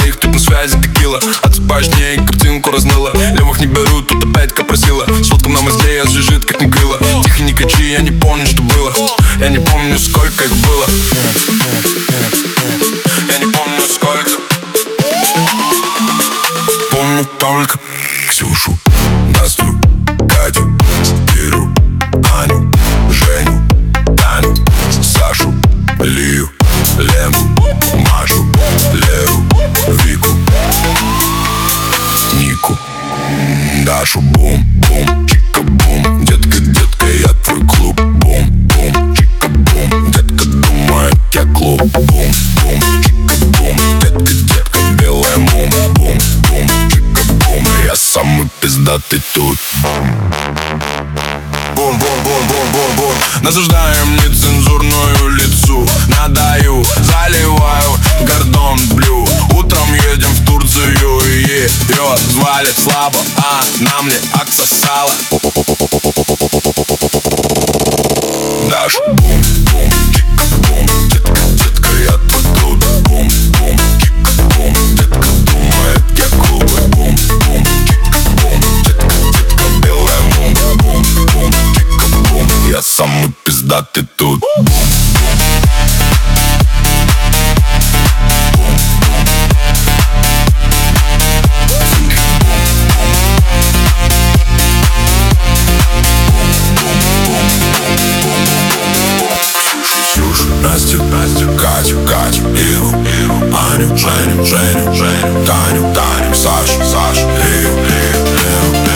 моих тут на связи текила. Отсыпаешь дней, картинку размыла. Левых не берут, тут опять просила. С водком на мозге освежит, как не крыло. Тихо не качи, я не помню, что было. Я не помню, сколько их было. Я не помню, сколько. Помню только Ксюшу, Настю, Катю, Иру, Аню, Женю, Таню, Сашу, Лию, Лену, Машу, Леру, Вику, Нику, Дашу. Бум-бум, чика-бум. Детка, детка, я твой клуб. Бум-бум, чика-бум. Детка думает, я клуб. Бум-бум, чика-бум. Детка, детка, белая мум. Бум-бум, чика-бум. Я самый пиздатый тут. Бум-бум-бум-бум-бум-бум. Насаждаем нецензурную лицу. Надаю, заливаю гордон блю. Утром едем в Турцию и ее звали слабо, а на мне отсосала. Даша. Бум-бум, чика-бум. Детка, детка, я твой клуб. Бум-бум, чика-бум. Детка думает, я клубы. Бум-бум, чика-бум. Детка, детка, белая мум. Бум-бум, чика-бум. Я самый пиздатый тут. Настю, Катю, Иру, Аню, Женю, Таню, Сашу, Лию.